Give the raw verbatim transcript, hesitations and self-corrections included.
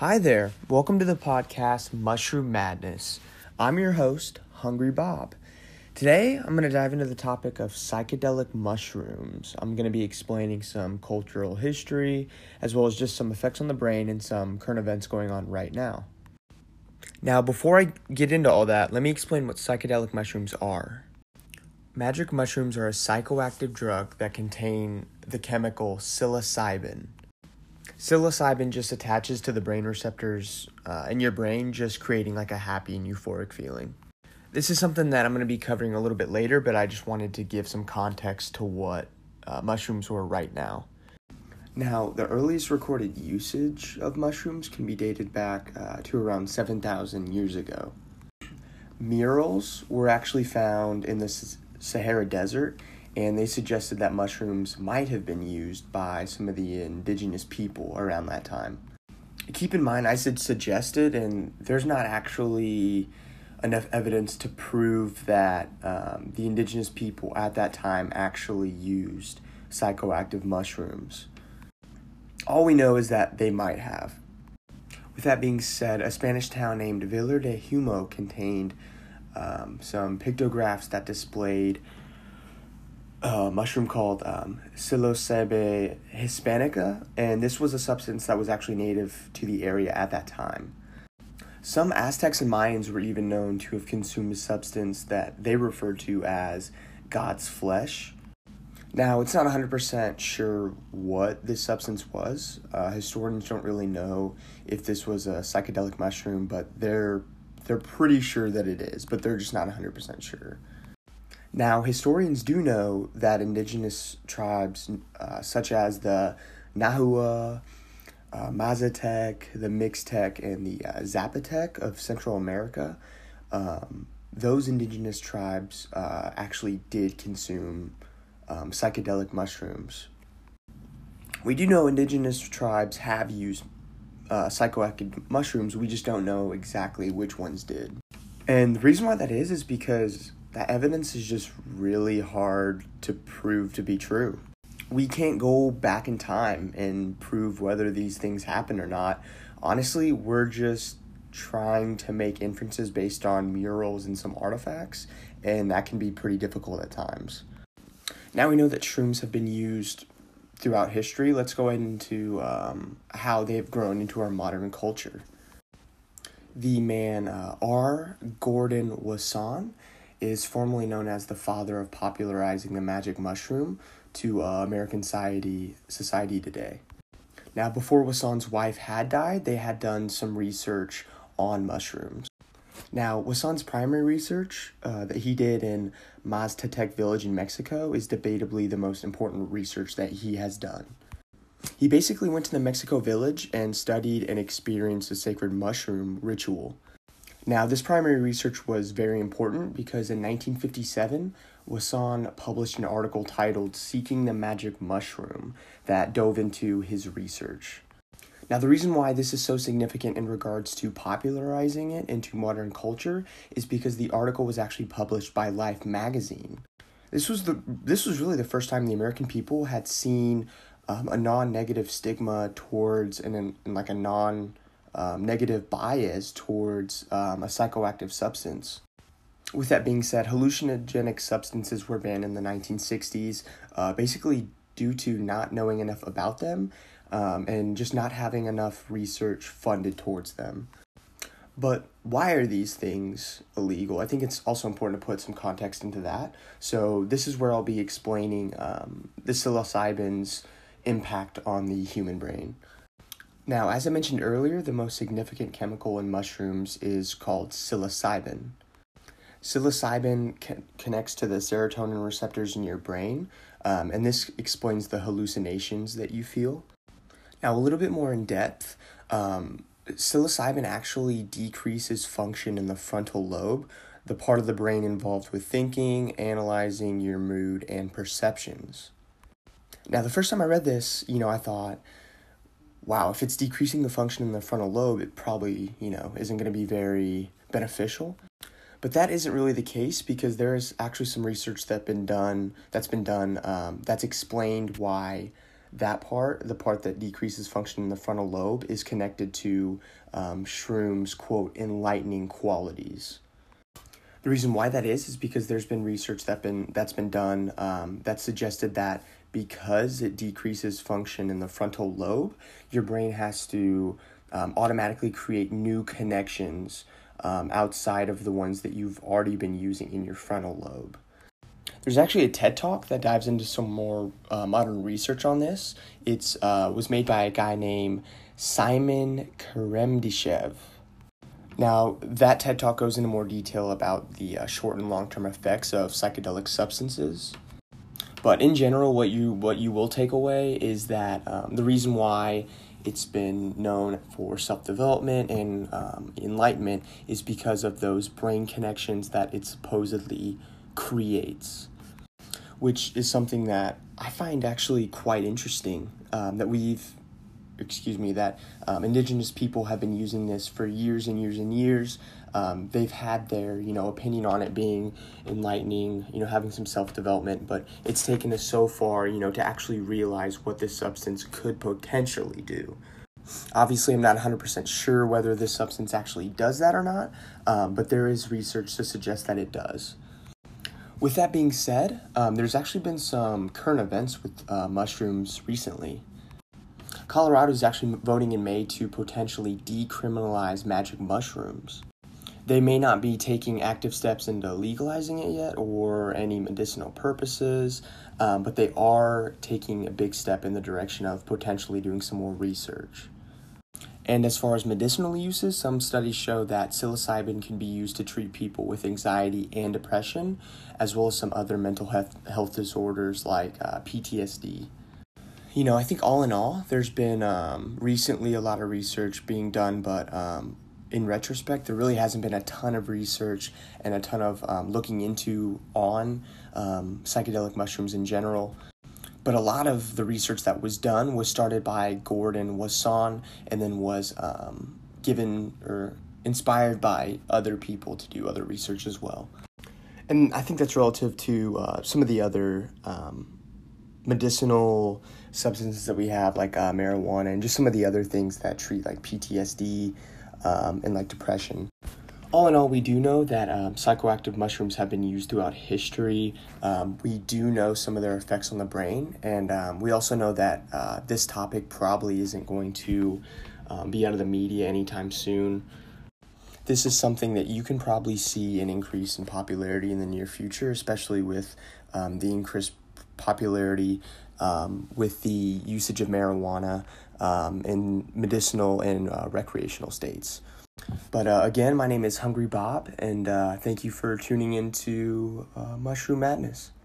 Hi there. Welcome to the podcast Mushroom Madness. I'm your host, Hungry Bob. Today, I'm going to dive into the topic of psychedelic mushrooms. I'm going to be explaining some cultural history, as well as just some effects on the brain and some current events going on right now. Now, before I get into all that, let me explain what psychedelic mushrooms are. Magic mushrooms are a psychoactive drug that contain the chemical psilocybin. Psilocybin just attaches to the brain receptors uh, in your brain, just creating like a happy and euphoric feeling. This is something that I'm going to be covering a little bit later, but I just wanted to give some context to what uh, mushrooms were right now. Now, the earliest recorded usage of mushrooms can be dated back uh, to around seven thousand years ago. Murals were actually found in the Sahara Desert, and they suggested that mushrooms might have been used by some of the indigenous people around that time. Keep in mind, I said suggested, and there's not actually enough evidence to prove that um, the indigenous people at that time actually used psychoactive mushrooms. All we know is that they might have. With that being said, a Spanish town named Villar de Humo contained um, some pictographs that displayed a mushroom called um, Psilocybe hispanica, and this was a substance that was actually native to the area at that time. Some Aztecs and Mayans were even known to have consumed a substance that they referred to as God's flesh. Now, it's not one hundred percent sure what this substance was. Uh, historians don't really know if this was a psychedelic mushroom, but they're they're pretty sure that it is, but they're just not one hundred percent sure. Now, historians do know that indigenous tribes, uh, such as the Nahua, uh, Mazatec, the Mixtec, and the uh, Zapotec of Central America, um, those indigenous tribes uh, actually did consume um, psychedelic mushrooms. We do know indigenous tribes have used uh, psychoactive mushrooms, we just don't know exactly which ones did. And the reason why that is is because that evidence is just really hard to prove to be true. We can't go back in time and prove whether these things happen or not. Honestly, we're just trying to make inferences based on murals and some artifacts, and that can be pretty difficult at times. Now we know that shrooms have been used throughout history. Let's go into um, how they've grown into our modern culture. The man uh, R. Gordon Wasson is formerly known as the father of popularizing the magic mushroom to uh, American society, society today. Now, before Wasson's wife had died, they had done some research on mushrooms. Now, Wasson's primary research uh, that he did in Mazatec village in Mexico is debatably the most important research that he has done. He basically went to the Mexico village and studied and experienced a sacred mushroom ritual. Now, this primary research was very important because in nineteen fifty-seven, Wasson published an article titled Seeking the Magic Mushroom that dove into his research. Now, the reason why this is so significant in regards to popularizing it into modern culture is because the article was actually published by Life magazine. This was the this was really the first time the American people had seen um, a non-negative stigma towards and, and, and like a non Um, negative bias towards um, a psychoactive substance. With that being said, hallucinogenic substances were banned in the nineteen sixties, uh, basically due to not knowing enough about them um, and just not having enough research funded towards them. But why are these things illegal? I think it's also important to put some context into that. So this is where I'll be explaining um, the psilocybin's impact on the human brain. Now, as I mentioned earlier, the most significant chemical in mushrooms is called psilocybin. Psilocybin co- connects to the serotonin receptors in your brain, um, and this explains the hallucinations that you feel. Now, a little bit more in depth, um, psilocybin actually decreases function in the frontal lobe, the part of the brain involved with thinking, analyzing your mood, and perceptions. Now, the first time I read this, you know, I thought, wow, if it's decreasing the function in the frontal lobe, it probably, you know, isn't going to be very beneficial. But that isn't really the case because there is actually some research that's been done, that's been done, um, that's explained why that part, the part that decreases function in the frontal lobe, is connected to um, shrooms, quote, enlightening qualities. The reason why that is is because there's been research that been that's been done um, that suggested that because it decreases function in the frontal lobe, your brain has to um, automatically create new connections um, outside of the ones that you've already been using in your frontal lobe. There's actually a TED Talk that dives into some more uh, modern research on this. It's uh, was made by a guy named Simon Karemdishev. Now, that TED Talk goes into more detail about the uh, short and long-term effects of psychedelic substances. But in general, what you what you will take away is that um, the reason why it's been known for self-development and um, enlightenment is because of those brain connections that it supposedly creates, which is something that I find actually quite interesting, um, that we've, excuse me, that um, indigenous people have been using this for years and years and years. Um, they've had their, you know, opinion on it being enlightening, you know, having some self-development, but it's taken us so far, you know, to actually realize what this substance could potentially do. Obviously, I'm not one hundred percent sure whether this substance actually does that or not, um, but there is research to suggest that it does. With that being said, um, there's actually been some current events with uh, mushrooms recently. Colorado is actually voting in May to potentially decriminalize magic mushrooms. They may not be taking active steps into legalizing it yet or any medicinal purposes, um, but they are taking a big step in the direction of potentially doing some more research. And as far as medicinal uses, some studies show that psilocybin can be used to treat people with anxiety and depression, as well as some other mental health, health disorders like uh, P T S D. You know, I think all in all, there's been um, recently a lot of research being done, but um, in retrospect, there really hasn't been a ton of research and a ton of um, looking into on um, psychedelic mushrooms in general. But a lot of the research that was done was started by Gordon Wasson and then was um, given or inspired by other people to do other research as well. And I think that's relative to uh, some of the other um, medicinal substances that we have, like uh, marijuana and just some of the other things that treat like P T S D um, and like depression. All in all, we do know that um, psychoactive mushrooms have been used throughout history. Um, we do know some of their effects on the brain, and um, we also know that uh, this topic probably isn't going to um, be out of the media anytime soon. This is something that you can probably see an increase in popularity in the near future, especially with um, the increased popularity um, with the usage of marijuana um, in medicinal and uh, recreational states. But uh, again, my name is Hungry Bob, and uh, thank you for tuning into uh, Mushroom Madness.